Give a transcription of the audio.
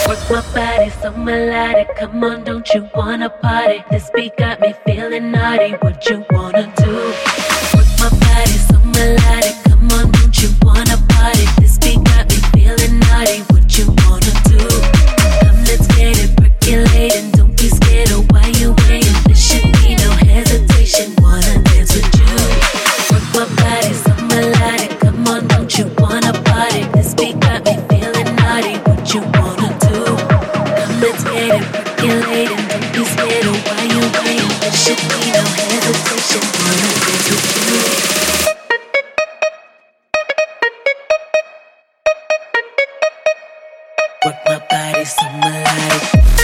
My body's so melodic, come on, don't you wanna party? This beat got me feeling naughty, what you wanna do? Work my body so melodic, come on, don't you wanna party? This beat got me feeling naughty, what you wanna do? Come, let's get it percolating, don't be scared of why you waiting. There should be no hesitation, wanna dance with you. Work my body so melodic, come on, don't you wanna party? This beat got me feeling naughty, what you wanna do? Let's get it percolating, don't be scared of why you waiting. There should be no hesitation, wanna dance with you. Work my body so melodic.